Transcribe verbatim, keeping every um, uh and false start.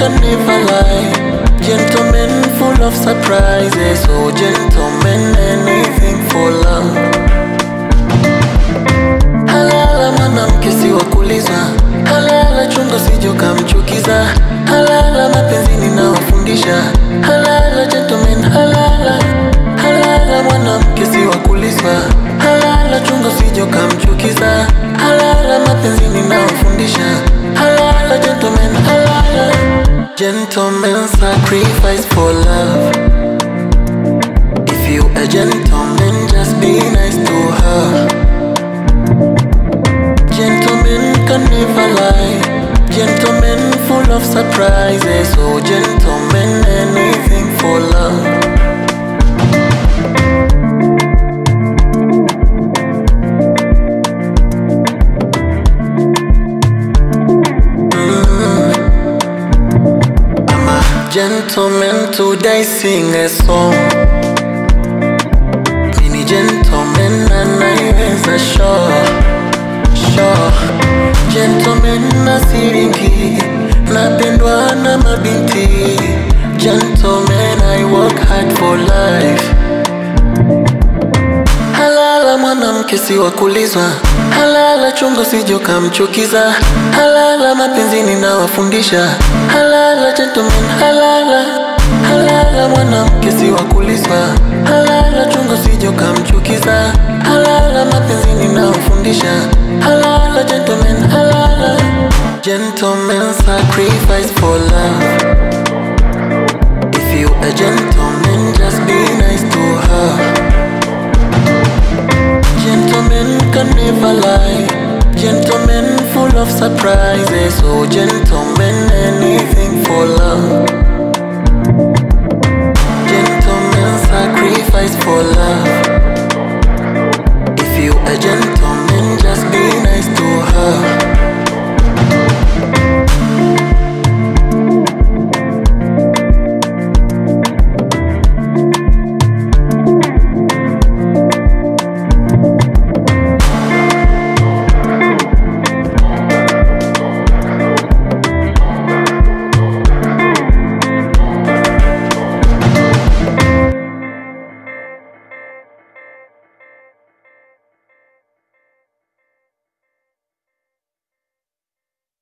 can never lie. Gentlemen full of surprises. Oh gentlemen, anything for love. Halala mwanamke si wa kulizwa. Halala chungo sijo kamchukiza. Halala mapenzi ninawafundisha. Halala gentlemen, halala. Halala mwanamke si wa kulizwa. Halala chungo sijo kamchukiza. Halala mapenzi ninawafundisha. Halala gentlemen, halala. Gentlemen sacrifice for love. If you a gentleman, just be nice to her. Gentlemen can never lie. Gentlemen full of surprises. Oh gentlemen, anything for love. Gentlemen today sing a song. Mini gentlemen anaiweza sure, sure. Gentlemen na siringi, napendwa na mabinti. Gentlemen I work hard for life. Halala mwanamke si wa kulizwa. Halala chungo sijo kamchukiza. Halala mapenzi ninawafundisha. Halala gentlemen, halala. Halala mwanamke si wa kulizwa. Halala chungo sijo kamchukiza. Halala mapenzi ninawafundisha. Halala gentlemen, halala. Gentlemen sacrifice for love. If you a gentleman, just be nice to her. Gentlemen can never lie. Gentlemen full of surprises. Oh gentlemen, anything for love. Gentlemen sacrifice for love. If you a gentleman, just be nice to her.